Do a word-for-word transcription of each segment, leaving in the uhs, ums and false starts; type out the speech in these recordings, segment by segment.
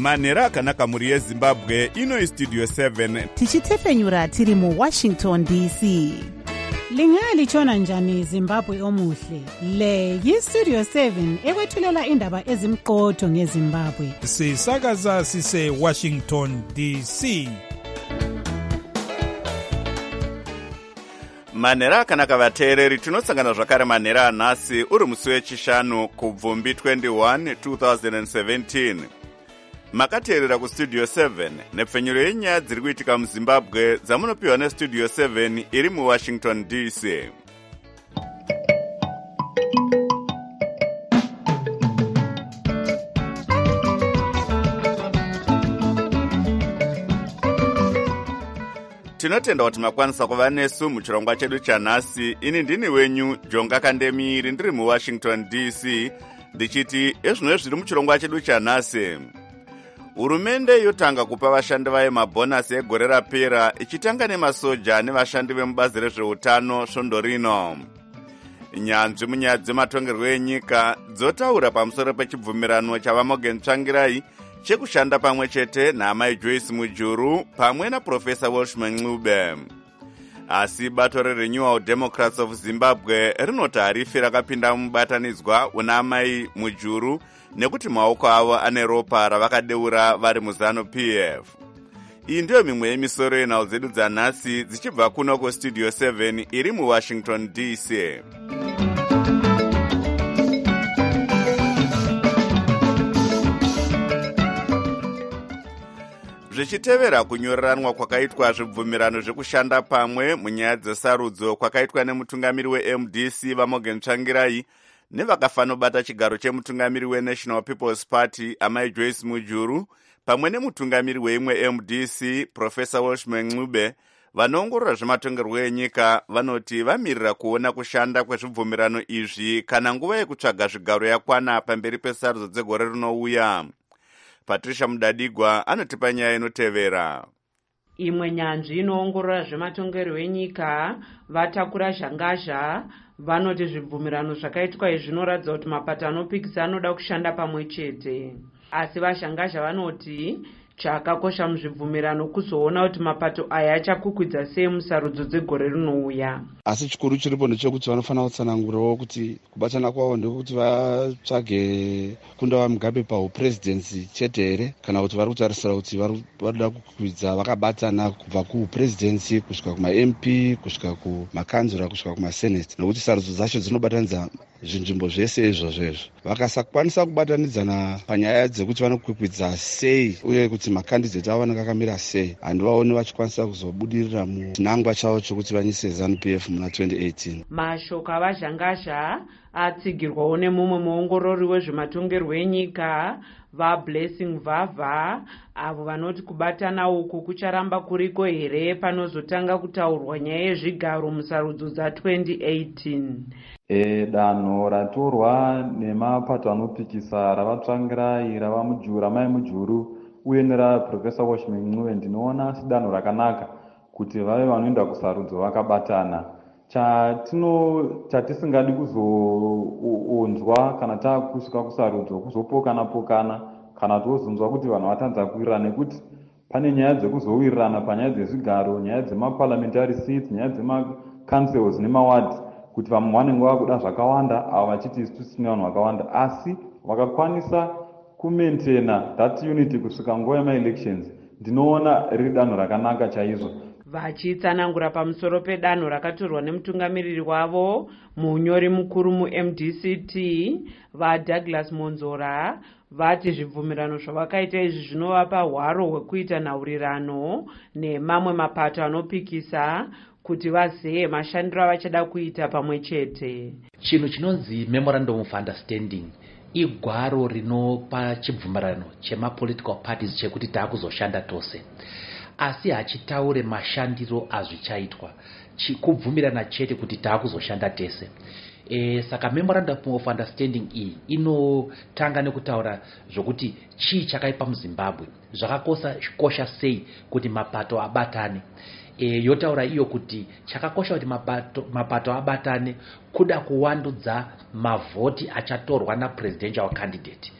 manhero akanaka mhuri yezimbabwe. Ino Studio seven tichitefenyura tiri mu Washington D C. Lingalitshona njani Zimbabwe omuhle? Le yi-Studio seven ekwethulela indaba ezimqotho ngeZimbabwe. Sisakaza sise Washington D C. manhero akanaka vateereri, tinosangana zvakare manhero anhasi uri musi wechishanu kubvumbi twenty-one two thousand seventeen. Makateerera kustudio seven nepfenyuro yenyaya dziri kuitika muzimbabwe dzamunopiwa nestudio seven iri muwashington D C. Tinotenda kuti makwanisa kuva nesu muchirongwa chedu chanhasi. Ini ndini wenyu Jonga Kandemiri ndiri muwashington D C ndichiti ezvino zviri muchirongwa chedu chanhasi. Hurumende yotanga kupa vashandi vayo mabhonasi egore rapera ichitanga nemasoja nevashandi vemubazi rezveutano svondo rino. Nyanzvi munyaya dzematongerwo enyika dzotaura pamusoro pechibvumirano chavamogeni Tsvangirai chekushanda pamwe chete naamai Joyce Mujuru pamwe naProfesa Welshman Ncube. Asi bato reRenewal Democrats of Zimbabwe rinoti harifi rakapinda mubatanidzwa una amai Mujuru nekuti maoko avo ane ropa ravakadeura vari muzanu P F. Iyi ndiyo mimwe yemisoro yenhau dzedu dzanhasi dzichibva kuno kustudio seven iri muwashington D C. Zvichitevera kunyoreranwa kwakaitwa zvibvumirano zvekushanda pamwe munyaya dzesarudzo kwakaitwa nemutungamiri weM D C Vamogeni Tsvangirai nevakafanobata chigaro chemutungamiri weNational People's Party amai Joyce Mujuru pamwe nemutungamiri weimwe M D C Profesa Welshman Ncube, vanoongorora zvematongerwo enyika vanoti vamirira kuona kushanda kwezvibvumirano izvi kana nguva yekutsvaga zvigaro yakwana pamberi pesarudzo dzegore rinouya. Patricia Mudadigwa anotipa nyaya inotevera. Imwe nyanzvi inoongorora zvematongerwo enyika vatakura zhangazha vanoti zvibvumirano zvakaitwa izvi zvinoratidza kuti mapato anopikisa anoda kushanda pamwe chete. Asi vazhangazha vanoti chakakosha muzvibvumirano kuzoona kuti mapato aya achakukwidza sei musarudzo dzegore rinouya. Asi chikuru chiripo ndechekuti vanofanira kutsanangurawo kuti kubatana kwavo ndekuti vatsvage kunda Mugabe paupresidency chete here kana kuti vari kutarisira kuti varikuda kukwidza vakabatana kubva kupresidency kusvika kuma-M P kusvika kumakanzura kusvika kumasenate, nekuti sarudzo dzacho dzinobatanidza zvinzvimbo zvese izvozvezvo. Vakasakwanisa kubatanidzana panyaya dzekuti vanokwikwidza sei uye kuti makandidheti avo vanenge vakamira sei, handivaoni vachikwanisa kuzobudirira muchinangwa chavo chokuti vanyise ZANU P F muna twenty eighteen. Mashoko avazhangazha atsigirwawo nemumwe muongorori wezvematongerwo enyika vaBlessing Vavha, avo vanoti kubatana uku kucharamba kuriko here panozotanga kutaurwa nyaya yezvigaro musarudzo dza twenty eighteen. E, danho ratorwa nemapato anopikisa ravaTsvangirai, ravamujuru, amai Mujuru uye neraProfesa Welshman Ncube ndinoona sedanho rakanaka kuti vave vanoenda kusarudzo vakabatana. Chatino chatisingadi kuzoonzwa kana taakusvika kusarudzo kuzopokana pokana kana tozonzwa kuti vanhu vatanza kuwirirana, nekuti pane nyaya dzekuzowirirana panyaya dzezvigaro, nyaya dzemaparliamentary seats, nyaya dzemacouncils nemawards, kuti vamwe vanenge vakuda zvakawanda avo vachiti isu tisina vanhu vakawanda, asi vakakwanisa kumaintaina that unity kusvika nguva yemaelections. Ndinoona riri danho rakanaka chaizvo. Vachitsanangura pamusoro pedanho rakatorwa nemutungamiriri wavo munyori mukuru muM D C T vaDouglas Monzora vati zvibvumirano zvavakaita izvi zvinovapa hwaro hwekuita nhaurirano nemamwe mapato anopikisa kuti vazive mashandiro avachada kuita pamwe chete. Chinhu chinonzi Memorandum of Understanding igwaro rinopa chibvumirano chemapolitical parties chekuti taakuzoshanda tose, asi hachitaure mashandiro azvichaitwa, kubvumirana chete kuti taakuzoshanda tese. E, saka Memorandum of Understanding iyi inotanga nekutaura zvokuti chii chakaipa muZimbabwe, zvakakosha sei kuti mapato abatane. E, yotaura iyo kuti chakakosha kuti mapato, mapato abatane kuda kuwandudza mavhoti achatorwa na presidential candidate.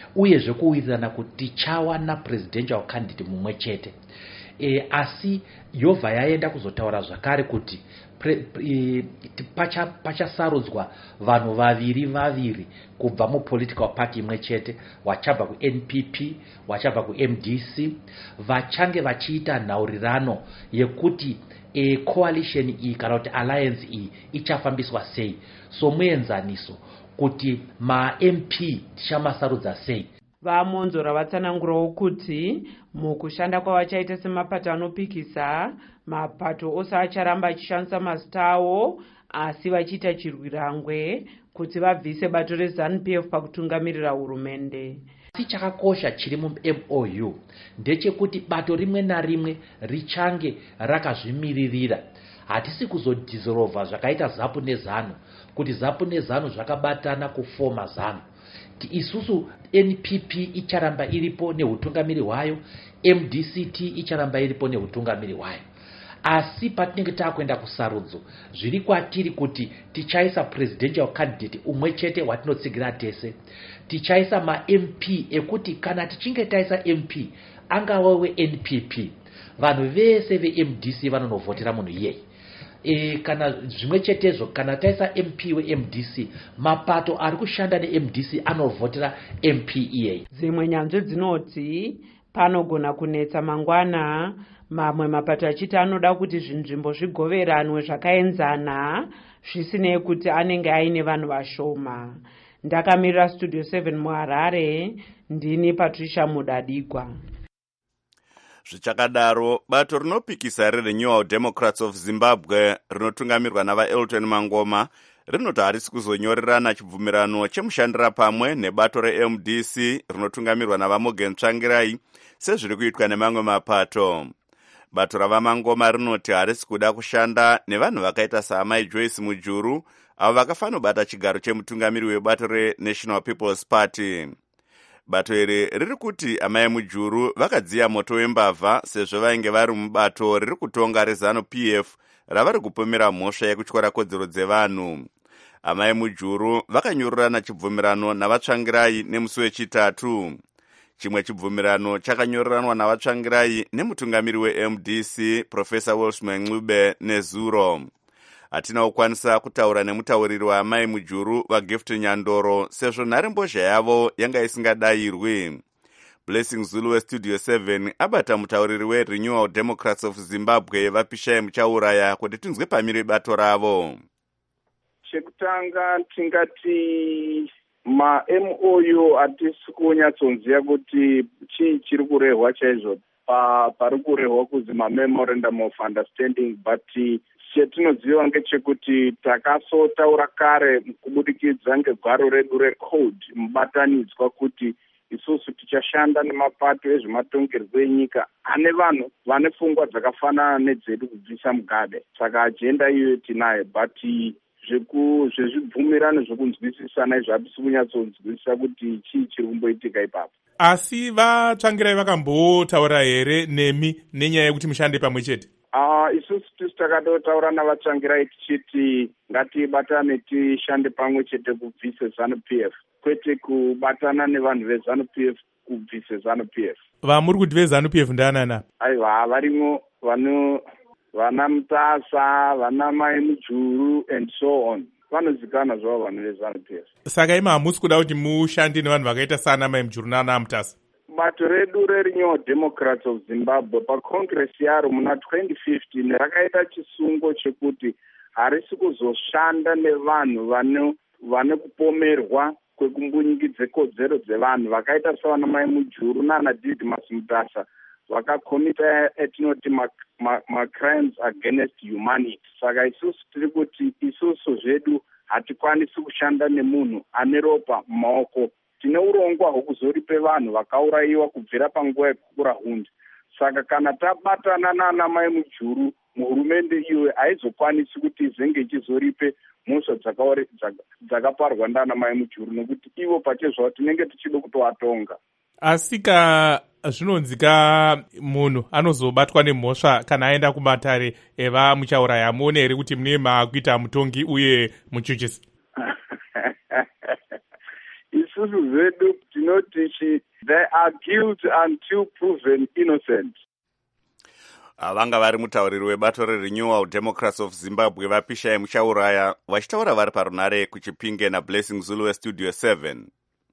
uyezve kuwirirana kuti tichawana presidential candidate mumwe chete. E, asi yobva yaenda kuzotaura zvakare kuti pre, e, pacha pachasarudzwa vanhu vaviri vaviri kubva mupolitical party imwe chete, wachabva ku-N P P wachabva ku-M D C, vachange vachiita nhaurirano yekuti e, coalition iyi kana kuti alliance iyi ichafambiswa sei, so muenzaniso kuti ma-M P tichamasarudza sei. Vamonzora vatsanangurawo kuti mukushanda kwavachaita semapato anopikisa, mapato ose acharamba achishandisa mazita awo, asi vachiita chirwirangwe kuti vabvise bato reZANU P F pakutungamirira hurumende. Asi chakakosha chiri mu-M O U ndechekuti bato rimwe narimwe richange rakazvimiririra. Hatisi kuzodhizorovha zvakaita ZAPU neZANU, kuti ZAPU neZANU zvakabatana kufoma ZANU. Isusu N P P icharamba iripo neutungamiri hwayo, M D C T icharamba iripo neutungamiri hwayo. Asi patinenge takuenda kusarudzo, zviri kwatiri kuti tichaisa presidential candidate umwe chete watinotsigira tese. Tichaisa ma-M P ekuti kana tichinge taisa M P angava we-N P P, vanhu vese ve-M D C vanonovhotera munhu iyeye. E, kana zvimwe chetezvo kana taisa M P we-M D C, mapato ari kushanda ne-M D C anovhotera M P iyeye. Dzimwe nyanzvi dzinoti panogona kunetsa mangwana, mamwe mapato achiti anoda kuti zvinzvimbo zvigoveranwe zvakaenzana zvisinei kuti anenge aine vanhu vashoma. Ndakamirira Studio seven muHarare, ndini Patricia Mudadigwa. Zvichakadaro, bato rinopikisa reRenewal Democrats of Zimbabwe rinotungamirwa navaElton Mangoma rinoti harisi kuzonyorerana chibvumirano chemushandira pamwe nebato re-M D C rinotungamirwa navaMorgan Tsvangirai sezviri kuitwa nemamwe mapato. Bato ravaMangoma rinoti harisi kuda kushanda nevanhu vakaita saamai Joyce Mujuru avo vakafanobata chigaro chemutungamiri webato reNational People's Party. Bato iri riri kuti amai Mujuru vakadziya moto wembavha sezvo vainge vari mubato riri kutonga reZANU P F ravari kupomera mhosva yekutyora kodzero dzevanhu. Amai Mujuru vakanyorerana chibvumirano navaTsvangirai nemusi wechitatu. Chimwe chibvumirano chakanyororanwa navaTsvangirai nemutungamiri we-M D C Professor Welshman Ncube nezuro. Hatina kukwanisa kutaura nemutauriri waamai Mujuru vaGift Nyandoro sezvo nharembozha yavo yanga isingadayirwi. Blessing Zulu weStudio seven abata mutauriri weRenewal Democrats of Zimbabwe vapishai muchauraya kuti tinzwe pamiri bato ravo. Chekutanga tingati ma-M O U hatisi kunyatsonziva kuti chii chiri kurehwa chaizvo pari kurehwa kuzi ma-memorandum of understanding, but chetinoziva ngechekuti takasotaura kare kubudikidza ngegwaro redu recode mubatanidzwa kuti isusu tichashanda nemapato ezvematongerwo enyika ane vanhu vane pfungwa dzakafanana nedzedu kubvisa Mugabe. Saka ajenda iyoyo tinayo, but zvezvibvumirano zvokunzwisisana izvo hatisi kunyatsonzwisisa kuti chii chiri kumboitika ipapo. Asi vaTsvangirai vakambotaura here nemi nenyaya yekuti mushande pamwe chete? Uh, isusu tisi takatotaura navaTsvangirai tichiti ngatibatane tishande pamwe chete kubvise ZANU P F, kwete kubatana nevanhu veZANU P F kubvise ZANU P F. Vamuri kuti veZANU P F ndaanana? Aiwa, varimo vano vana Mutasa, vana Mai Mujuru and so on. Vanozikana zvavo vanhu veZANU P F. Saka ima hamusi kuda kuti mushande nevanhu vakaita sana Mai Mujuru nana Mutasa? Bato redu reRenewal Democrats of Zimbabwe paCongress yaro muna twenty fifteen rakaita chisungo chekuti harisi kuzoshanda nevanhu vane vane kupomerwa kwekumbunyikidzwa kodzero dzevanhu vakaita savana Mai Mujuru nana Didmus Mutasa vakakomita etinoti ma-crimes ma, ma against humanity. Saka isusu tiri kuti isusu zvedu hatikwanisi kushanda nemunhu ane ropa mumaoko. Tine urongwa hwekuzoripe vanhu vakaurayiwa kubvira panguva yekukura hundi. Saka kana tabatana nana Mai Mujuru, muhurumende iyoyo haizokwanisi kuti izenge ichizoripe mhosva dzakaparwa ndana Mai Mujuru nokuti ivo pachezvavo tinenge tichida kutovatonga. Asi ka zvinonzika munhu anozobatwa nemhosva kana aenda kumatare eva muchauraya, amuone here kuti mune kuita mutongi uye muchuchisi? Isu isusu zvedu tinoti they are guilty until proven innocent. Vanga vari mutauriri webato reRenewal Democrats of Zimbabwe vaPishai Muchauraya vachitaura vari parunare kuChipinge naBlessing Zulu weStudio seven.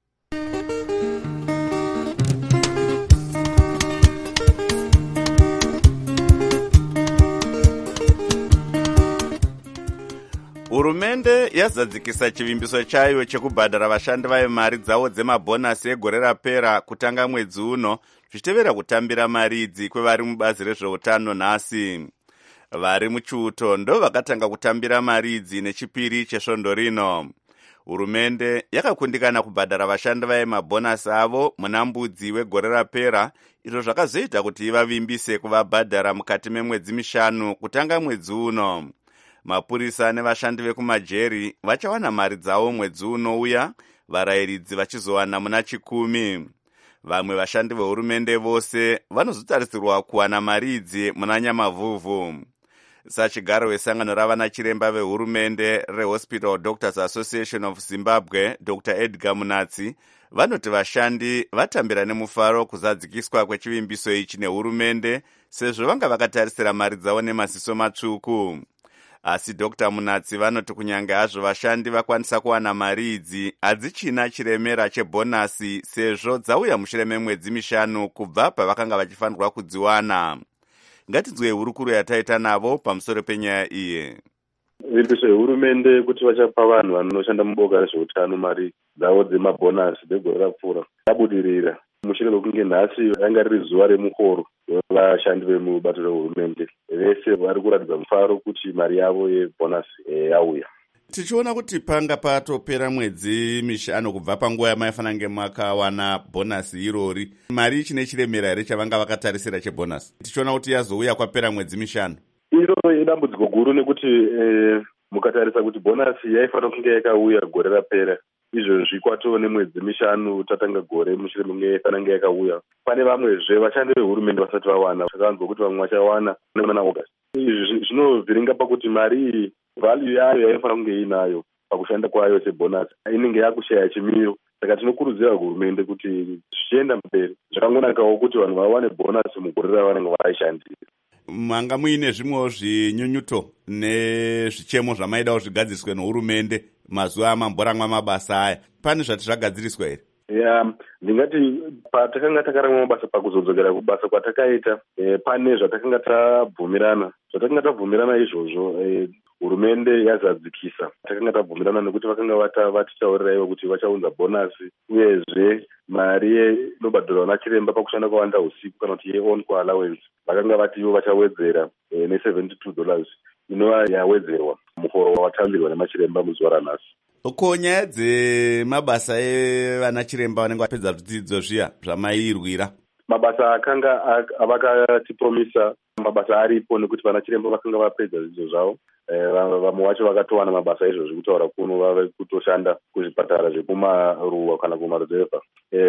Hurumende yazadzikisa chivimbiso chayo chekubhadhara vashandi vayo mari dzavo dzemabhonasi egore rapera kutanga mwedzi uno, zvichitevera kutambira mari idzi kwevari mubazi rezveutano nhasi. Vari muchiuto ndo vakatanga kutambira mari idzi nechipiri chesvondo rino. Hurumende yakakundikana kubhadhara vashandi vayo mabhonasi avo muna mbudzi wegore rapera, izvo zvakazoita kuti ivavimbise kuvabhadhara mukati memwedzi mishanu kutanga mwedzi uno. Mapurisa nevashandi vekumajeri vachawana mari dzavo mwedzi unouya, varayiridzi vachizowana muna chikumi. Vamwe vashandi vehurumende vose vanozotarisirwa kuwana mari idzi muna Nyamavhuvhu. Sachigaro wesangano ravana chiremba vehurumende reHospital Doctors Association of Zimbabwe, Doctor Edgar Munatsi, vanoti vashandi vatambira nemufaro kuzadzikiswa kwechivimbiso ichi nehurumende, sezvo vanga vakatarisira mari dzavo nemaziso matsvuku. Asi Doctor Munatsi vanoti kunyange hazvo vashandi vakwanisa kuwana mari idzi, hadzichina chiremera chebhonasi sezvo dzauya mushure memwedzi mishanu kubva pavakanga vachifanirwa kudziwana. Ngatinzwe hurukuro yataita navo pamusoro penyaya iyi. Vimbiso yehurumende kuti vachapa vanhu vanoshanda muboka rezveutano mari dzavo dzemabhonasi dzegore rapfuura yabudirira. Mushure mekunge nhasi ranga riri zuva remukoro wevashandi vemubato rehurumende, vese vari kuratidza mufaro kuti mari yavo yebhonasi yauya. Tichiona kuti panga patopera mwedzi mishanu kubva panguva yamaifanira kunge makawana bhonasi irori, mari ichine chiremera here chavanga vakatarisira chebhonasi? Tichiona kuti yazouya kwapera mwedzi mishanu. Iro idambudziko guru nekuti eh, mukatarisa kuti bhonasi yaifanira kunge yakauya gore rapera, izvozvi kwatove nemwedzi mishanu tatanga gore mushure mekunge yaifanira kunge yakauya. Pane vamwezve vashandi vehurumende vasati vawana, zvakanzwa kuti vamwe vachawana nemana August. Izvi zvinovhiringa pakuti mari iyi value yayo yaifanira kunge inayo pakushanda kwayo sebhonasi inenge yakushaya chimiro. Saka tinokurudzira hurumende kuti zvichienda mberi zvakangonakawo kuti vanhu vawane bhonasi mugore ravanenge vaishandira. Manga muine zvimwewo zvinyunyuto nezvichemo zvamaidawo zvigadziswe nehurumende mazuva amamboramwa mabasa aya? Pane zvati zvagadziriswa here? Ya, ndingati patakanga takaramba mabasa pakuzodzokera kubasa kwatakaita, e, pane zvatakanga tabvumirana. Zvatakanga tabvumirana izvozvo, e, hurumende yazadzikisa. Takanga tabvumirana nekuti vakanga vata vatitaurira ivo kuti vachaunza bhonasi, uyezve mari inobhadharwa nachiremba pakushanda kwawanda usiku kana kuti ye-on call allowance vakanga vati ivo vachawedzera e, ne-seventy-two dollars inova yawedzerwa muhoro watambirwa nemachiremba muzuva ranhasi. Ko nyaya dzemabasa evana chiremba vanenge vapedza zvidzidzo zviya zvamairwira, mabasa akanga avakatipromisa mabasa aripo nekuti vana chiremba vakanga vapedza zvidzidzo zvavo. Vamwe vacho vakatowana mabasa izvozvi kutaura kuno vave kutoshanda kuzvipatara zvekumaruwa kana kumaruzevha.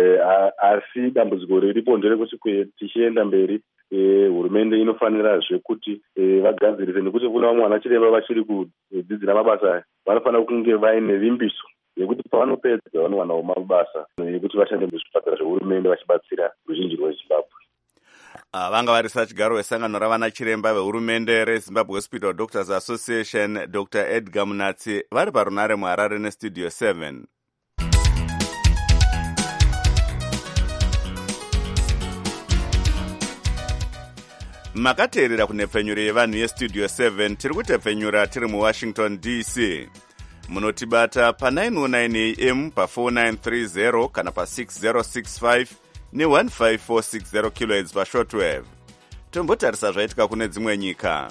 Asi dambudziko riripo nderekuti tichienda mberi hurumende inofanirazve kuti vagadzirise, nekuti kuna vamwe vana chiremba vachiri kudzidzira mabasa aya vanofanira kunge vaine vimbiso yekuti pavanopedza vanowanawo mabasa yekuti vashande muzvipatara zvehurumende vachibatsira ruzhinji rweZimbabwe. Uh, vanga vari sachigaro wesangano ravana chiremba vehurumende reZimbabwe Hospital Doctors Association, Doctor Edgar Munatsi, vari parunare muHarare neStudio seven. Makateerera kunhepfenyuro yevanhu yeStudio seven, tiri kutepfenyura tiri muWashington D C. Munotibata pa nine oh nine A M pa four nine three zero kana pa six zero six five ne one five four six zero kilohertz pa shortwave. Tombotarisa zvaitika kune dzimwe nyika.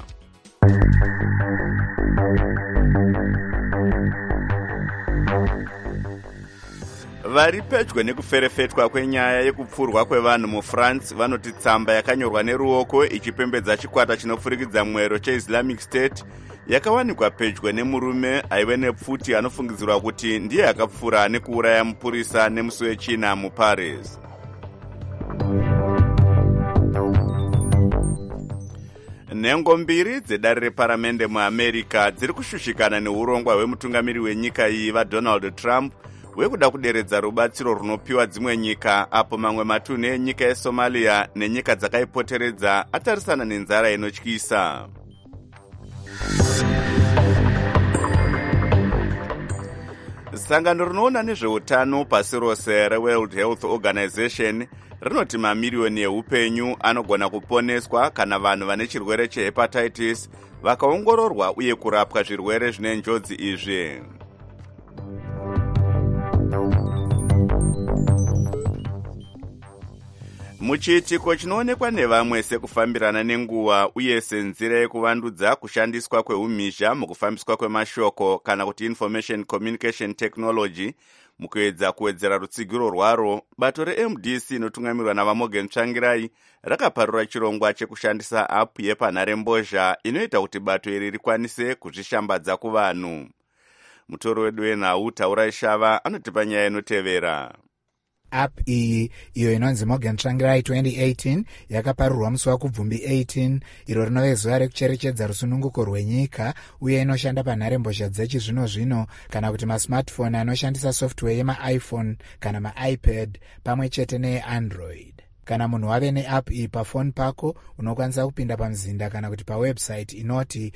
Vari pedyo nekuferefetwa kwenyaya yekupfurwa kwevanhu muFrance vanoti tsamba yakanyorwa neruoko ichipembedza chikwata chinopfurikidza mwero cheIslamic State yakawanikwa pedyo nemurume aive nepfuti anofungidzirwa kuti ndiye akapfura nekuuraya mupurisa nemusi wechina muParis. Nhengo mbiri dzedare reparamende muAmerica dziri kushushikana neurongwa hwemutungamiri wenyika iyi vaDonald Trump wekuda kuderedza rubatsiro runopiwa dzimwe nyika, apo mamwe matunhu enyika yeSomalia nenyika dzakaipoteredza atarisana nenzara inotyisa. Sangano rinoona nezveutano pasi rose reWorld Health Organization rinoti mamiriyoni eupenyu anogona kuponeswa kana vanhu vane chirwere chehepatitis vakaongororwa uye kurapwa zvirwere zvine njodzi izvi. Muchiitiko chinoonekwa nevamwe sekufambirana nenguva uye senzira yekuvandudza kushandiswa kweumhizha mukufambiswa kwemashoko kana kuti information communication technology mukuedza kuwedzera rutsigiro rwaro, bato reM D C inotungamirwa navaMorgan Tsvangirai rakaparura chirongwa chekushandisa app yepanharembozha inoita kuti bato iri rikwanise kuzvishambadza kuvanhu. Mutoro wedu wenhau Taurai Shava anotipa nyaya inotevera. App iyi iyo inonzi Morgan Tsvangirai twenty eighteen yakaparurwa musi waKubvumbi eighteen, iro rinove zuva rekucherechedza rusununguko rwenyika uye inoshanda panharembozha dzechizvino zvino kana kuti masmartphone anoshandisa software yemaiPhone kana maiPad pamwe chete neAndroid. Kana munhu wave neapp iyi pafoni pako, unokwanisa kupinda pamzinda kana kuti pawebsite inoti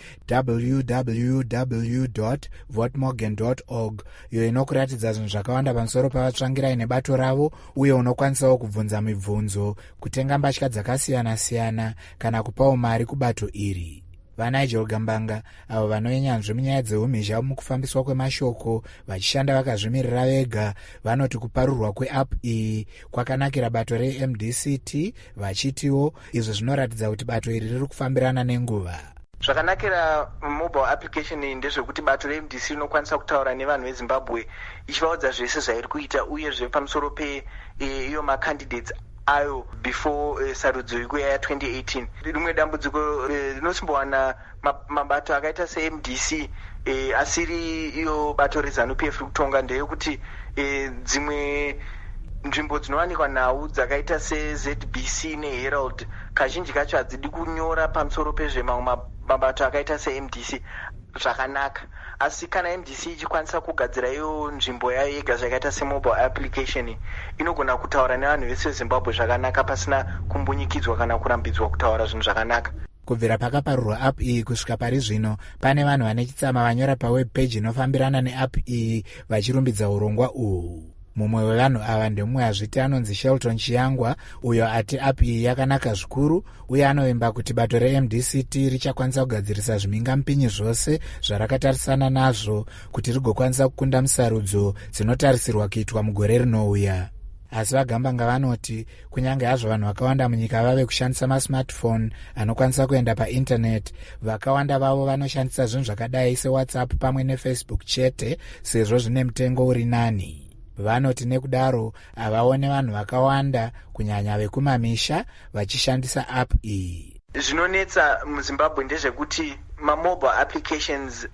w w w dot votmorgan dot org, iyo inokuratidza zvinhu zvakawanda pamusoro pavatsvangirai nebato ravo, uye unokwanisawo kubvunza mibvunzo, kutenga mbatya dzakasiyana-siyana kana kupawo mari kubato iri. VaNigel Gambanga, avo vanonyanzvi munyaya dzeumhizha mukufambiswa kwemashoko vachishanda vakazvimirira vega, vanoti kuparurwa kweapp iyi kwakanakira bato reM D C T, vachitiwo izvo zvinoratidza kuti bato iri riri kufambirana nenguva. Zvakanakira mobile application iyi ndezvekuti bato reM D C rinokwanisa kutaura nevanhu veZimbabwe ichivaudza zvese zvairi kuita uyezve pamusoro pe iyo macandidates ayo before uh, sarudzo ikuya ya twenty eighteen. Rimwe dambudziko rinosimbowana mabato akaita seM D C uh, asiri iyo bato reZANU-P F kutonga ndeyekuti uh, dzimwe nzvimbo dzinowanikwa nhau dzakaita seZ B C neHerald kazhinji kacho hadzidi kunyora pamusoro pezvemamwe mabato akaita seM D C zvakanaka, asi kana M D C ichikwanisa kugadzira iyo nzvimbo yayo yega zvakaita semobile application inogona kutaura nevanhu vese veZimbabwe zvakanaka pasina kumbunyikidzwa kana kurambidzwa kutaura zvinhu zvakanaka. Kubvira pakaparurwa app iyi kusvika pari zvino, pane vanhu vane chitsama vanyora paweb page inofambirana neapp iyi vachirumbidza urongwa uhu. Mumwe wevanhu ava ndemumwe azviti anonzi Shelton Chiyangwa, uyo ati app iyi yakanaka zvikuru uye anovimba kuti bato reM D C T richakwanisa kugadzirisa zvimingampinyi zvose zvarakatarisana nazvo kuti rigokwanisa kukunda musarudzo dzinotarisirwa kuitwa mugore rinouya. Asi vaGambanga vanoti kunyange hazvo vanhu vakawanda munyika vave kushandisa masmartphone anokwanisa kuenda painternet, vakawanda vavo vanoshandisa zvinhu zvakadai seWhatsApp pamwe neFacebook chete sezvo zvine mutengo uri nani. Vanoti nekudaro havaone vanhu vakawanda kunyanya vekumamisha vachishandisa app iyi. Zvinonetsa muZimbabwe ndezvekuti mamobile applications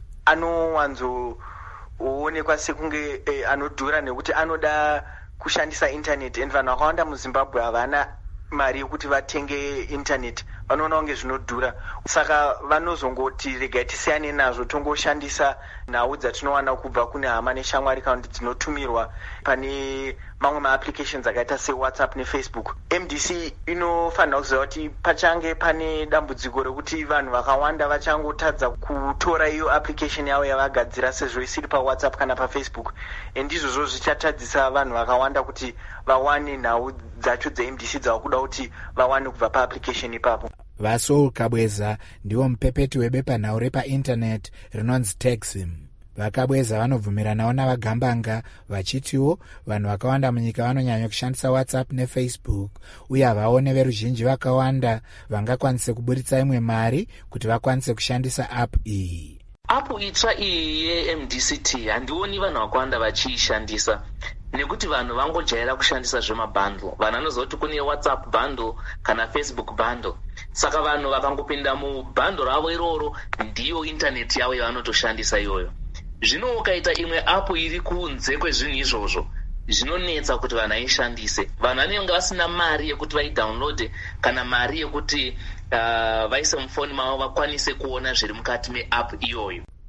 anowanzoonekwa sekunge eh, anodhura nekuti anoda kushandisa internet, and vanhu vakawanda muZimbabwe havana mari yekuti vatenge internet, vanoona kunge zvinodhura, saka vanozongoti regai tisiyane nazvo tongoshandisa nhau dzatinowana kubva kune hama neshamwari kana kuti dzinotumirwa pane mamwe maapplications akaita seWhatsApp neFacebook. M D C inofanira kuziva kuti pachange pane dambudziko rekuti vanhu vakawanda vachangotadza kutora iyo application yavo yavagadzira sezvo isiri paWhatsApp kana paFacebook, ndizvozvo zvichatadzisa vanhu vakawanda kuti vawane nhau dzacho dzeM D C dzava kuda kuti vawane kubva paapplication ipapo. VaSoul Kabweza ndiwo mupepeti webepanhau repainternet rinonzi Texim. VaKabweza vanobvumiranawo navaGambanga vachitiwo vanhu vakawanda munyika vanonyanya kushandisa WhatsApp neFacebook uye havaone veruzhinji vakawanda vangakwanise kuburitsa imwe mari kuti vakwanise kushandisa app iyi. App itsva iyi yeM D C T handioni vanhu vakawanda vachiishandisa nekuti vanhu vangojaira kushandisa zvemabhandle. Vanhu vanoziva kuti kune WhatsApp bundle kana Facebook bundle, saka vanhu vakangopinda mubhandle ravo iroro ndiyo internet yavo yavanotoshandisa iyoyo. Zvino ukaita imwe app iri kunze kwezvinhu izvozvo zvinonetsa kuti vanhu vaishandise. Vanhu vanenge vasina mari yekuti vaidownload kana mari yekuti uh, vaise mufoni mavo vakwanise kuona zviri mukati meapp iyoyo.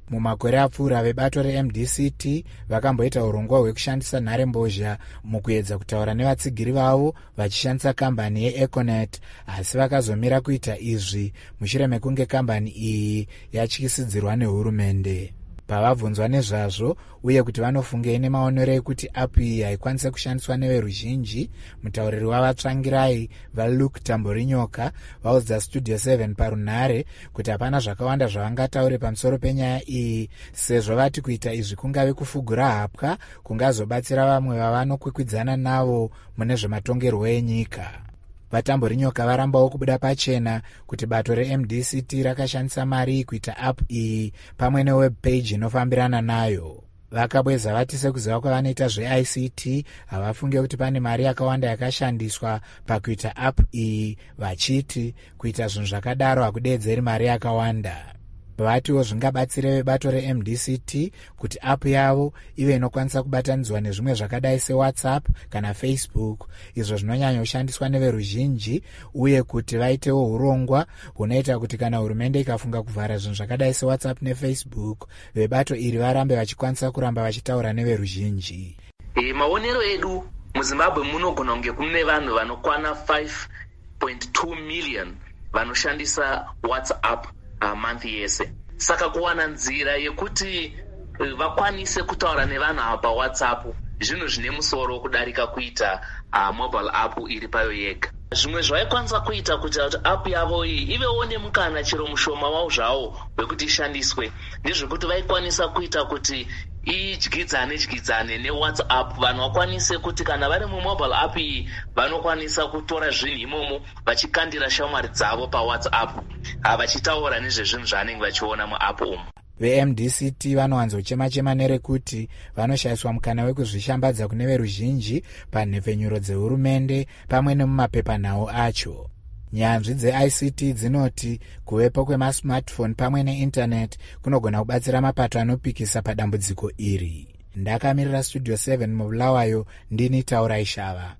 Mumakore apfuura vebato reM D C T vakamboita urongwa hwekushandisa nharembozha mukuedza kutaura nevatsigiri vavo vachishandisa kambani yeEconet, asi vakazomira kuita izvi mushure mekunge kambani iyi yatyisidzirwa nehurumende. Pavabvunzwa nezvazvo uye kuti vanofungei nemaonero ekuti app iyi haikwanise kushandiswa neveruzhinji, mutauriri wavatsvangirai vaLuke Tamborinyoka vaudza Studio seven parunhare kuti hapana zvakawanda zvavangataure pamusoro penyaya iyi, sezvo vati kuita izvi kungave kufugura hapwa kungazobatsira vamwe vavanokwikwidzana navo mune zvematongerwo enyika. Vatamborinyoka varambawo kubuda pachena kuti bato reM D C T rakashandisa mari kuita app iyi pamwe newebpage inofambirana nayo. Vakabweza vati sekuziva kwavanoita zveI C T havafunge kuti pane mari yakawanda yakashandiswa pakuita app iyi, vachiti kuita zvinhu zvakadaro hakudeedzeri mari yakawanda. Vatiwo zvingabatsire vebato reM D C T kuti app yavo ive inokwanisa kubatanidzwa nezvimwe zvakadai seWhatsApp kana Facebook, izvo zvinonyanya kushandiswa neveruzhinji, uye kuti vaitewo urongwa hunoita kuti kana hurumende ikafunga kuvhara zvinhu zvakadai seWhatsApp neFacebook, vebato iri varambe vachikwanisa kuramba vachitaura neveruzhinji. E, maonero edu muZimbabwe munogona kunge kune vanhu vanokwana five point two million vanoshandisa WhatsApp Uh, month yese. Saka kuwana nzira yekuti uh, vakwanise kutaura nevanhu ava paWhatsApp zvinhu zvine musoro kudarika kuita uh, mobile app iri payo yega. Zvimwe zvaikwanisa kuita kuti app yavo iyi ivewo nemukana chero mushoma wavo zvawo wekuti ishandiswe ndezvekuti vaikwanisa kuita kuti idyidzane dyidzane neWhatsApp, vanhu vakwanise kuti kana vari mumobile app iyi vanokwanisa kutora zvinhu imomo vachikandira shamwari dzavo paWhatsApp vachitaura nezvezvinhu zvavanenge vachiona muapp umu. VeM D C T vanowanzochema-chema nerekuti vanoshayiswa mukana wekuzvishambadza kune veruzhinji panhepfenyuro dzehurumende pamwe nemumapepanhau acho. Nyanzvi dzeI C T dzinoti kuvepo kwemasmartphone pamwe neinternet kunogona kubatsira mapato anopikisa padambudziko iri. Ndakamirira Studio seven mubulawayo, ndini Taurai Shava.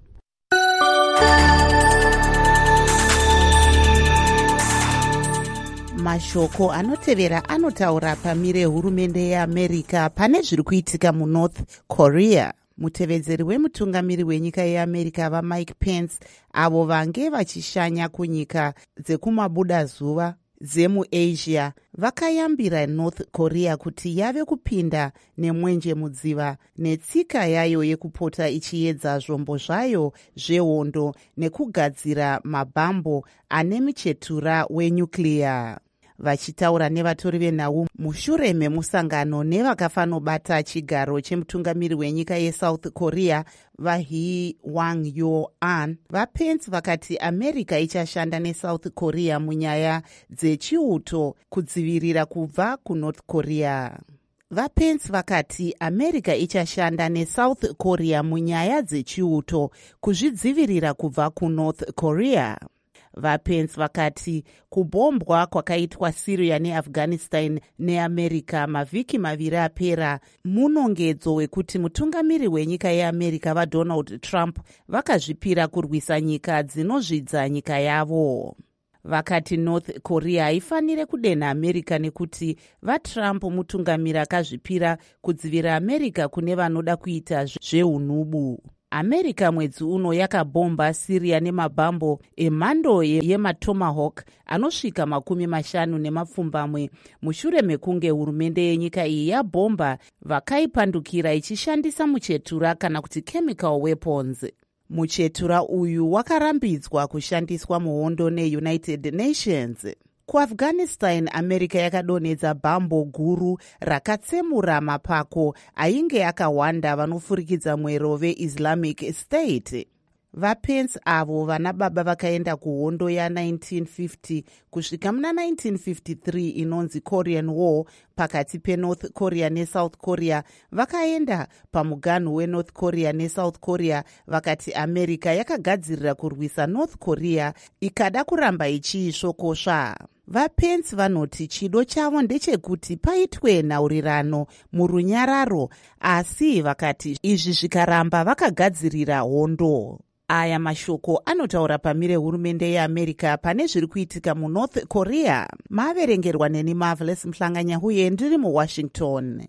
Mashoko anotevera anotaura pamire hurumende yeAmerica pane zviri kuitika muNorth Korea. Mutevedzeri wemutungamiri wenyika yeAmerica vaMike Pence, avo vange vachishanya kunyika dzekumabuda zuva dzemuAsia, vakayambira North Korea kuti yave kupinda nemwenje mudziva netsika yayo yekupota ichiedza zvombo zvayo zvehondo nekugadzira mabhambo ane muchetura wenyukliya. Vachitaura nevatori venhau mushure memusangano nevakafanobata chigaro chemutungamiri wenyika yeSouth Korea vaHee Wang-yo-an, vaPence vakati America ichashanda neSouth Korea munyaya dzechiuto kudzivirira kubva kuNorth Korea. VaPence vakati America ichashanda neSouth Korea munyaya dzechiuto kuzvidzivirira kubva kuNorth Korea. VaPence vakati kubombwa kwakaitwa Syria neAfghanistan neAmerica mavhiki maviri apera munongedzo wekuti mutungamiri wenyika yeAmerica vaDonald Trump vakazvipira kurwisa nyika dzinozvidza nyika yavo. Vakati North Korea haifanire kudenha America nekuti vaTrump mutungamiri akazvipira kudzivira America kune vanoda kuita zveunubu. America mwedzi uno yakabomba Syria nemabhambo emhando yematomahawk anosvika makumi mashanu nemapfumbamwe mushure mekunge hurumende yenyika iyi yabomba vakaipandukira ichishandisa muchetura kana kuti chemical weapons. Muchetura uyu wakarambidzwa kushandiswa muhondo neUnited Nations. KuAfghanistan, America yakadonhedza bhambo guru rakatsemura mapako ainge akawanda vanofurikidza mwero veIslamic State. VaPence avo vana baba vakaenda kuhondo ya1950 kusvika muna nineteen fifty-three inonzi Korean War pakati peNorth Korea neSouth Korea, vakaenda pamuganhu weNorth Korea neSouth Korea vakati America yakagadzirira kurwisa North Korea ikada kuramba ichiisvokosva. VaPence vanoti chido chavo ndechekuti paitwe nhaurirano murunyararo, asi vakati izvi zvikaramba vakagadzirira hondo. aya mashoko anotaura pamire hurumende yeamerica pane zviri kuitika munorth korea. Maverengerwa neni Marvelous Mhlanganya uye ndiri muwashington.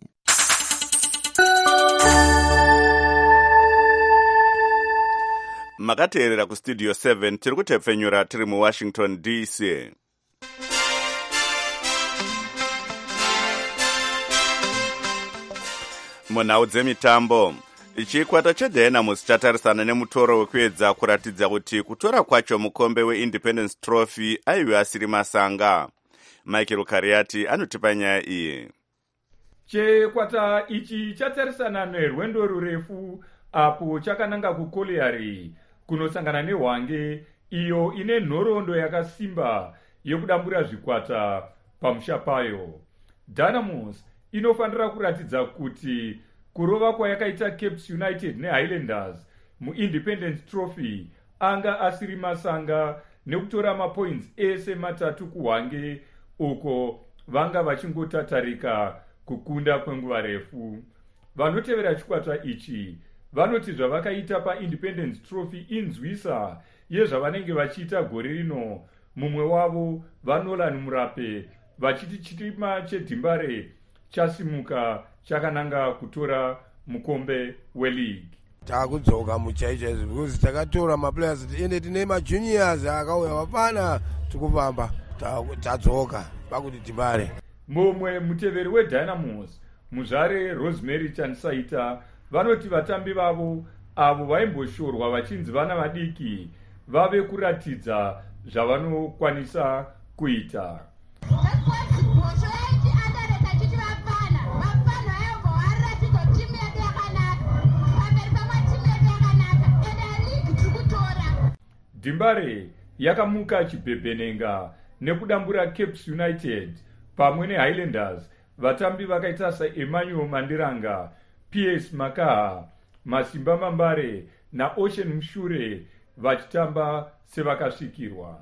Makateerera kustudio seven tiri kutepfenyura tiri muwashington D C. Munhau dzemitambo, chikwata cheDynamos chatarisana nemutoro wekuedza kuratidza kuti kutora kwacho mukombe weIndependence Trophy aive asiri masanga. Michael Kariati anotipa nyaya iyi. Chikwata ichi chatarisana nerwendo rurefu apo chakananga kuKoliari kunosangana neHwange iyo ine nhoroondo yakasimba yekudambura zvikwata pamusha payo. Dynamos inofanira kuratidza kuti kurova kwayakaita Cape United neHighlanders muIndependence Trophy anga asiri masanga nekutora mapoints ese matatu kuHwange uko vanga vachingotatarika kukunda kwenguva refu. Vanotevera chikwata ichi vanoti zvavakaita paIndependence Trophy inzwisa yezvavanenge vachiita gore rino. Mumwe wavo vaNolan Murape vachiti chitima cheDimbare chasimuka chakananga kutora mukombe weleague. Takudzoka muchaichaizvo because takatora maplayers ende tine majuniors akauya vapana tikufamba tadzoka pakuti Dimbare. Mumwe muteveri weDynamos muzvare Rosemary Chansaita vanoti vatambi vavo avo vaimboshorwa vachinzi vana vadiki vave kuratidza zvavanokwanisa kuita. Dimbare yakamuka chibhebhenenga nekudambura Cape United pamwe neHighlanders. Vatambi vakaita saEmmanuel Mandiranga, P S Makaha, Masimba Mambare naOcean Mushure vachitamba sevakasvikirwa.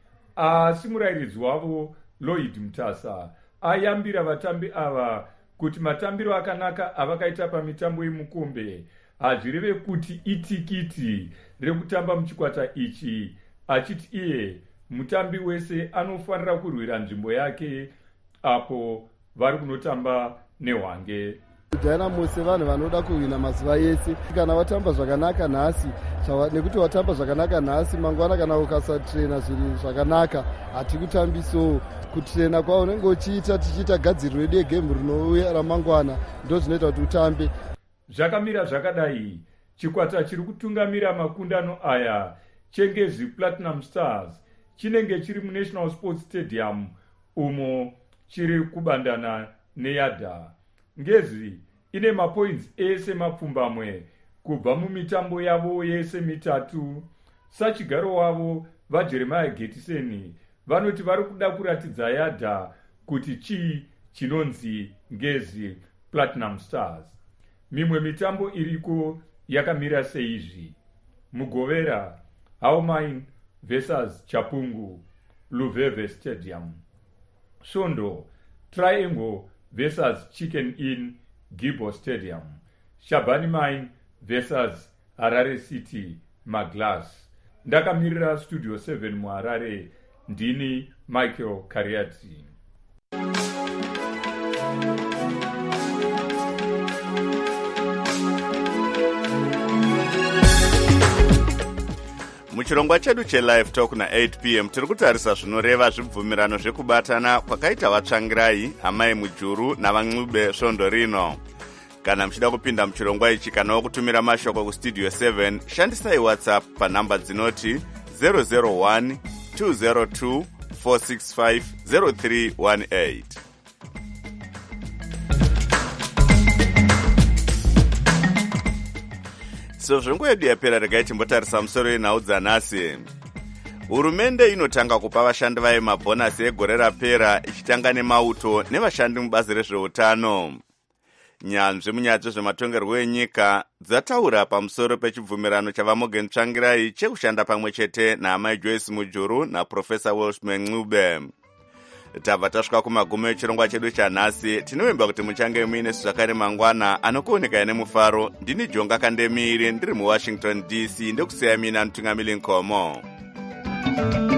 Asi murairidzi wavo Lloyd Mutasa ayambira vatambi ava kuti matambiro akanaka avakaita pamitambo yemukombe hazvireve kuti itikiti rekutamba muchikwata ichi, achiti iye mutambi wese anofanira kurwira nzvimbo yake apo vari kunotamba neHwange. Dynamos vanhu vanoda kuwina mazuva ese. Kana watamba zvakanaka nhasi nekuti watamba zvakanaka nhasi mangwana kana ukasatrena zviri zvakanaka hatikutambiso. Kutrena kwao unenge uchiita tichiita gadziriro yedu yegemu rinouya ramangwana ndo zvinoita kuti utambe. Zvakamira zvakadai, chikwata chiri kutungamira makundano aya Chengezi Platinum Stars chinenge chiri muNational Sports Stadium umo chiri kubandana neYada. Ngezi ine mapoints ese mapfumbamwe kubva mumitambo yavo yese mitatu. Sachigaro wavo vaJeremiah Getiseni vanoti vari kuda kuratidza Yada kuti chii chinonzi Ngezi Platinum Stars. Mimwe mitambo iriko yakamira seizvi: Mugovera, Haumain versus Chapungu, Luveve Stadium. Shondo, Triangle versus Chicken Inn, Gibo Stadium. Shabani Mine versus Harare City, Maglas. Ndakamirira Studio seven muHarare, ndini Michael Kariati. Muchirongwa chedu chelive talk na eight p m tiri kutarisa zvinoreva zvibvumirano zvekubatana kwakaita vatsvangirai, Amai Mujuru navan'ube svondo rino. Kana muchida kupinda muchirongwa ichi kana kutumira mashoko kustudio seven, shandisai WhatsApp panhamba dzinoti zero zero one two zero two four six five zero three one eight. So zvongo yedu yapera, regai timbotarisa musoro yenhau dzanhasi. Hurumende inotanga kupa vashandi vayo mabhonasi egore rapera ichitanga nemauto nevashandi mubazi rezveutano. Nyanzvi munyaya dzezvematongerwo enyika dzataura pamusoro pechibvumirano chavamogeni tsvangirai chekushanda pamwe chete naamai Joyce Mujuru naProfesa Welshman Ncube. tabva tasvika kumagumo echirongwa chedu chanhasi. Tinovimba kuti muchange muine zvakare mangwana anokuoneka nemufaro. Ndini Jonga Kandemiri ndiri muWashington D C, ndokusiya mina Mutungamiri Nkomo.